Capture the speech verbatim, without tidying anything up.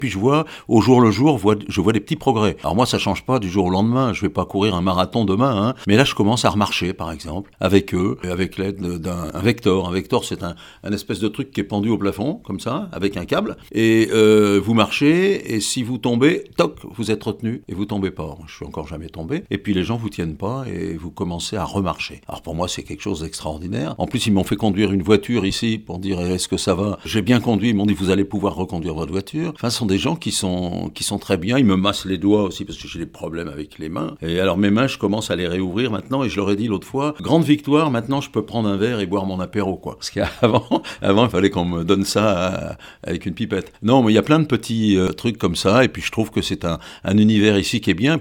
Puis je vois, au jour le jour, vois- je vois des petits progrès. Alors moi, ça change pas du jour au lendemain. Je vais pas courir un marathon demain, hein. Mais là, je commence à remarcher, par exemple, avec eux, et avec l'aide d'un un vector. Un vector, c'est un, un espèce de truc qui est pendu au plafond, comme ça, avec un câble. Et euh, vous marchez, et si vous tombez, toc, vous êtes retenu, et vous tombez pas. Je suis encore jamais tombé. Et puis les gens vous tiennent pas, et vous commencez à remarcher. Alors pour moi, c'est quelque chose d'extraordinaire. En plus, ils m'ont fait conduire une voiture ici pour dire est-ce que ça va. J'ai bien conduit. Ils m'ont dit vous allez pouvoir reconduire votre voiture. Enfin, ce sont des gens qui sont qui sont très bien. Ils me massent les doigts aussi parce que j'ai des problèmes avec les mains. Et alors mes mains, je commence à les réouvrir maintenant. Et je leur ai dit l'autre fois, grande victoire. Maintenant, je peux prendre un verre et boire mon apéro, quoi. Parce qu'avant, avant, il fallait qu'on me donne ça à- avec une pipette. Non, mais il y a plein de petits euh, trucs comme ça. Et puis je trouve que c'est un un univers ici qui est bien.